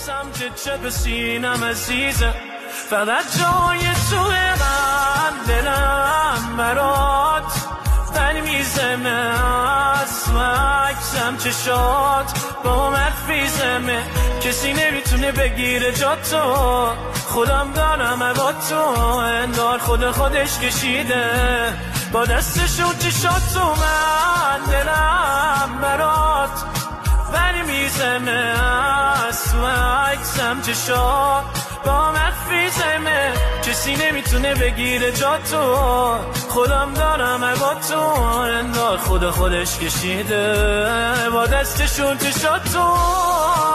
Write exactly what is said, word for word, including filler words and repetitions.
سمت چپ سینم عزیزم، فقط جای توی من دلم برات ولی میزمه از مکسم چشات با مفیزمه، کسی نمیتونه بگیره جا تو، خودم دارم با تو، انگار خود خودش کشیده با دستشون چشات تو، من دلم برات ولی میزمه از مکسم چشات با مفیزمه، کسی نمیتونه بگیره جا تو، خودم دارم با تو، انگار خود خودش کشیده با دستشون چشات تو.